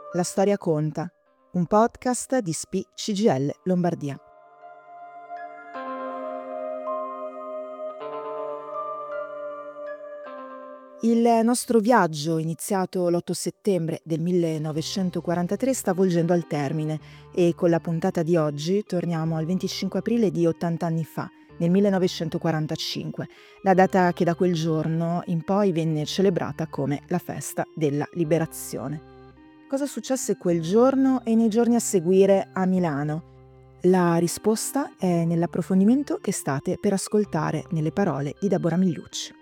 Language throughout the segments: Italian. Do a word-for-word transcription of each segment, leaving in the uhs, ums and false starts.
La storia conta, un podcast di S P I C G I L Lombardia. Il nostro viaggio, iniziato l'otto settembre del millenovecentoquarantatré, sta volgendo al termine e con la puntata di oggi torniamo al venticinque aprile di ottanta anni fa, nel millenovecentoquarantacinque, la data che da quel giorno in poi venne celebrata come la festa della liberazione. Cosa successe quel giorno e nei giorni a seguire a Milano? La risposta è nell'approfondimento che state per ascoltare nelle parole di Deborah Migliucci.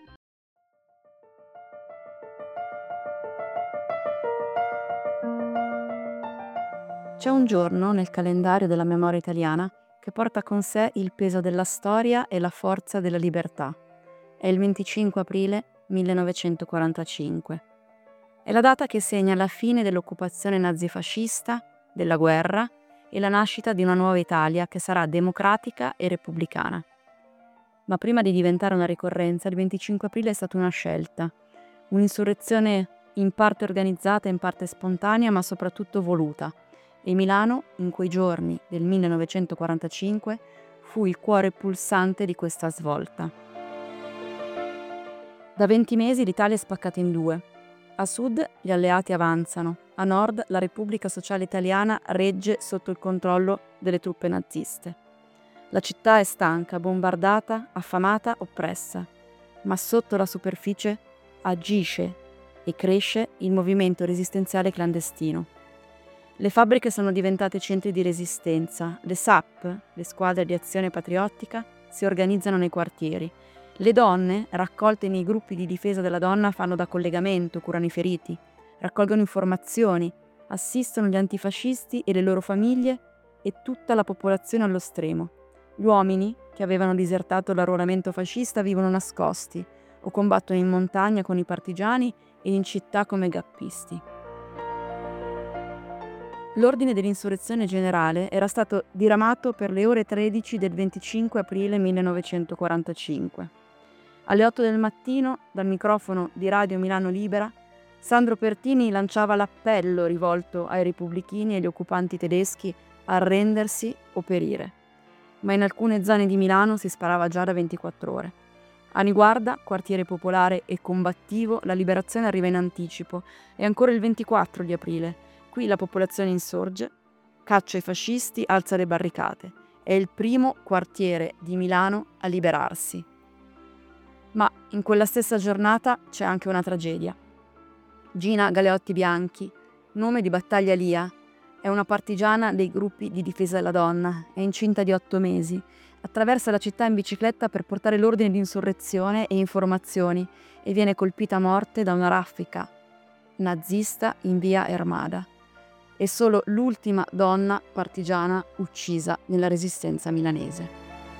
C'è un giorno nel calendario della memoria italiana che porta con sé il peso della storia e la forza della libertà. È il venticinque aprile millenovecentoquarantacinque. È la data che segna la fine dell'occupazione nazifascista, della guerra e la nascita di una nuova Italia che sarà democratica e repubblicana. Ma prima di diventare una ricorrenza, il venticinque aprile è stata una scelta, un'insurrezione in parte organizzata, in parte spontanea, ma soprattutto voluta. E Milano, in quei giorni del millenovecentoquarantacinque, fu il cuore pulsante di questa svolta. Da venti mesi l'Italia è spaccata in due. A sud gli alleati avanzano, a nord la Repubblica Sociale Italiana regge sotto il controllo delle truppe naziste. La città è stanca, bombardata, affamata, oppressa, ma sotto la superficie agisce e cresce il movimento resistenziale clandestino. Le fabbriche sono diventate centri di resistenza, le S A P, le squadre di azione patriottica, si organizzano nei quartieri. Le donne, raccolte nei gruppi di difesa della donna, fanno da collegamento, curano i feriti, raccolgono informazioni, assistono gli antifascisti e le loro famiglie e tutta la popolazione allo stremo. Gli uomini, che avevano disertato l'arruolamento fascista, vivono nascosti o combattono in montagna con i partigiani e in città come gappisti. L'ordine dell'insurrezione generale era stato diramato per le ore tredici del venticinque aprile millenovecentoquarantacinque. Alle otto del mattino, dal microfono di Radio Milano Libera, Sandro Pertini lanciava l'appello rivolto ai repubblichini e agli occupanti tedeschi a arrendersi o perire. Ma in alcune zone di Milano si sparava già da ventiquattro ore. A Niguarda, quartiere popolare e combattivo, la liberazione arriva in anticipo. È ancora il ventiquattro di aprile. Qui la popolazione insorge, caccia i fascisti, alza le barricate. È il primo quartiere di Milano a liberarsi. Ma in quella stessa giornata c'è anche una tragedia. Gina Galeotti Bianchi, nome di battaglia Lia, è una partigiana dei gruppi di difesa della donna, è incinta di otto mesi, attraversa la città in bicicletta per portare l'ordine di insurrezione e informazioni e viene colpita a morte da una raffica nazista in via Ermada. È solo l'ultima donna partigiana uccisa nella resistenza milanese.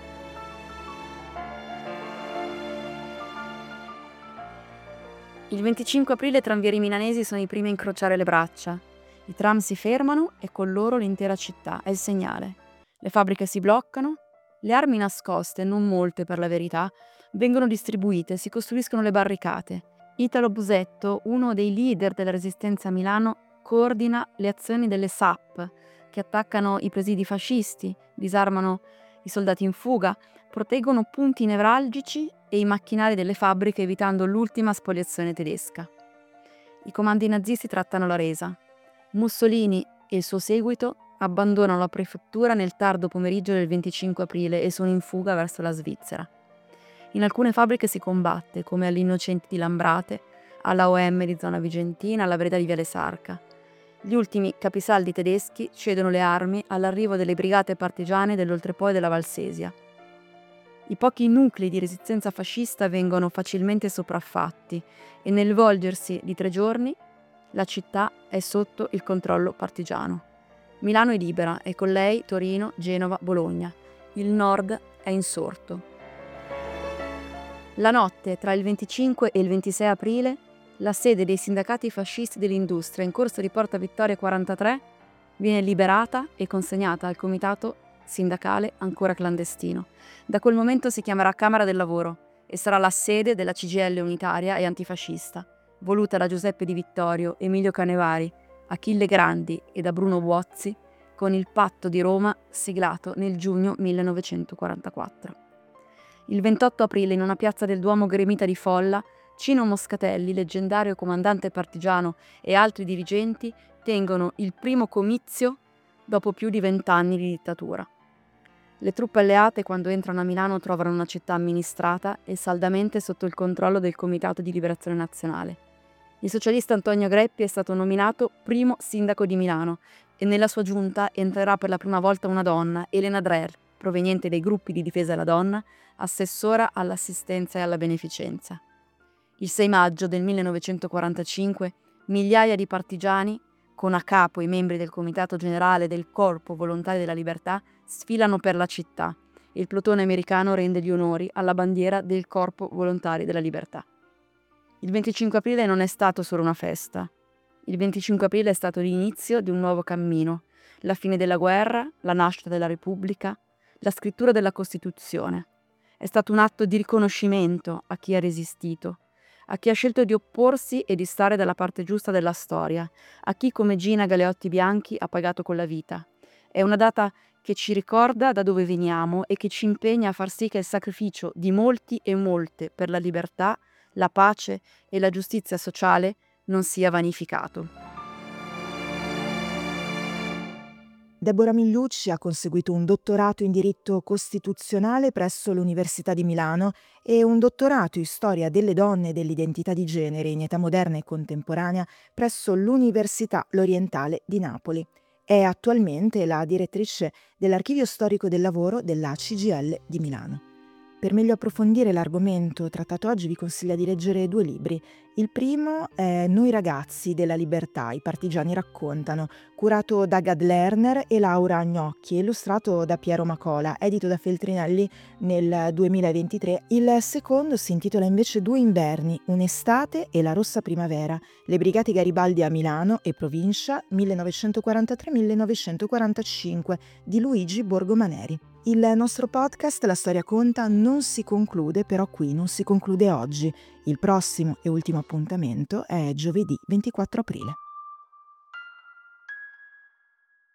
Il venticinque aprile i tranvieri milanesi sono i primi a incrociare le braccia. I tram si fermano e con loro l'intera città, è il segnale. Le fabbriche si bloccano, le armi nascoste, non molte per la verità, vengono distribuite, si costruiscono le barricate. Italo Busetto, uno dei leader della resistenza a Milano, coordina le azioni delle S A P, che attaccano i presidi fascisti, disarmano i soldati in fuga, proteggono punti nevralgici e i macchinari delle fabbriche evitando l'ultima spoliazione tedesca. I comandi nazisti trattano la resa. Mussolini e il suo seguito abbandonano la prefettura nel tardo pomeriggio del venticinque aprile e sono in fuga verso la Svizzera. In alcune fabbriche si combatte, come all'Innocenti di Lambrate, alla O M di zona Vigentina, alla Breda di Viale Sarca. Gli ultimi capisaldi tedeschi cedono le armi all'arrivo delle brigate partigiane dell'Oltrepo e della Valsesia. I pochi nuclei di resistenza fascista vengono facilmente sopraffatti e nel volgersi di tre giorni la città è sotto il controllo partigiano. Milano è libera e con lei Torino, Genova, Bologna. Il nord è insorto. La notte tra il venticinque e il ventisei aprile la sede dei sindacati fascisti dell'industria in corso di Porta Vittoria quarantatré viene liberata e consegnata al comitato sindacale ancora clandestino. Da quel momento si chiamerà Camera del Lavoro e sarà la sede della C G I L unitaria e antifascista, voluta da Giuseppe Di Vittorio, Emilio Canevari, Achille Grandi e da Bruno Buozzi con il Patto di Roma siglato nel giugno millenovecentoquarantaquattro. Il ventotto aprile, in una piazza del Duomo gremita di folla, Cino Moscatelli, leggendario comandante partigiano, e altri dirigenti tengono il primo comizio dopo più di vent'anni di dittatura. Le truppe alleate, quando entrano a Milano, trovano una città amministrata e saldamente sotto il controllo del Comitato di Liberazione Nazionale. Il socialista Antonio Greppi è stato nominato primo sindaco di Milano e nella sua giunta entrerà per la prima volta una donna, Elena Dreher, proveniente dai gruppi di difesa della donna, assessora all'assistenza e alla beneficenza. Il sei maggio del millenovecentoquarantacinque migliaia di partigiani, con a capo i membri del Comitato Generale del Corpo Volontari della Libertà, sfilano per la città e il plotone americano rende gli onori alla bandiera del Corpo Volontari della Libertà. Il venticinque aprile non è stato solo una festa. Il venticinque aprile è stato l'inizio di un nuovo cammino, la fine della guerra, la nascita della Repubblica, la scrittura della Costituzione. È stato un atto di riconoscimento a chi ha resistito, a chi ha scelto di opporsi e di stare dalla parte giusta della storia, a chi come Gina Galeotti Bianchi ha pagato con la vita. È una data che ci ricorda da dove veniamo e che ci impegna a far sì che il sacrificio di molti e molte per la libertà, la pace e la giustizia sociale non sia vanificato. Deborah Migliucci ha conseguito un dottorato in diritto costituzionale presso l'Università di Milano e un dottorato in storia delle donne e dell'identità di genere in età moderna e contemporanea presso l'Università L'Orientale di Napoli. È attualmente la direttrice dell'Archivio Storico del Lavoro della C G I L di Milano. Per meglio approfondire l'argomento trattato oggi vi consiglia di leggere due libri. Il primo è Noi ragazzi della libertà, i partigiani raccontano, curato da Gad Lerner e Laura Gnocchi, illustrato da Piero Macola, edito da Feltrinelli nel duemilaventitré. Il secondo si intitola invece Due inverni, un'estate e la rossa primavera, le brigate Garibaldi a Milano e provincia millenovecentoquarantatré millenovecentoquarantacinque di Luigi Borgomaneri. Il nostro podcast La Storia Conta non si conclude, però qui non si conclude oggi. Il prossimo e ultimo appuntamento è giovedì ventiquattro aprile.